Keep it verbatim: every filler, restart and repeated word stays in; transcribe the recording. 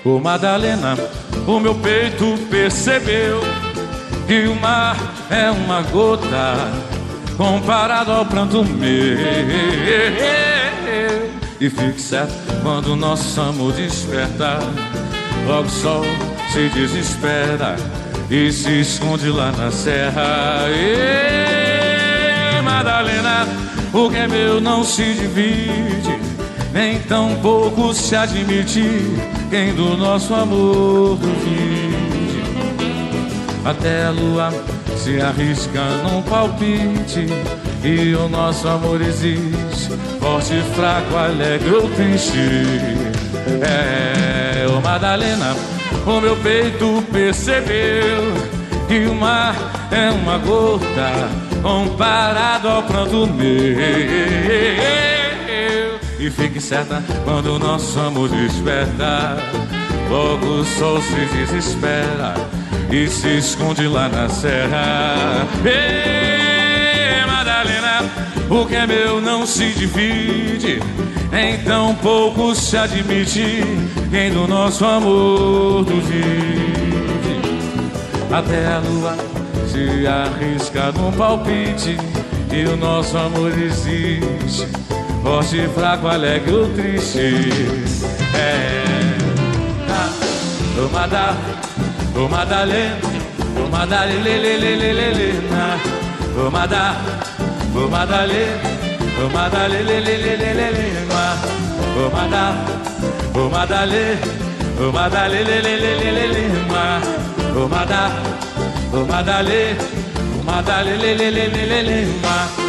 Ô Madalena, o meu peito percebeu que o mar é uma gota comparado ao pranto meu. E fique certo, quando nosso amor desperta, logo o sol se desespera e se esconde lá na serra. E Madalena, o que é meu não se divide, nem tão pouco se admite. Quem do nosso amor duvide, até a lua se arrisca num palpite. E o nosso amor existe, forte, fraco, alegre ou triste. É, ô Madalena, o meu peito percebeu que o mar é uma gota comparado ao pranto meu. E fique certa, quando o nosso amor desperta, logo o sol se desespera e se esconde lá na serra. Ei, Madalena, o que é meu não se divide, em tão pouco se admite. Quem do nosso amor duvide, até a lua se arrisca num palpite. E o nosso amor existe, forte, fraco, alegre ou triste. É, ô Madalena, ô Madalena, ô Madalena, ô Madalena, ô Madalena, ô Madalena, ô Madalena, ô Madalena, ô Madalena, ô Madalena, ô Madalena, ô Madalena.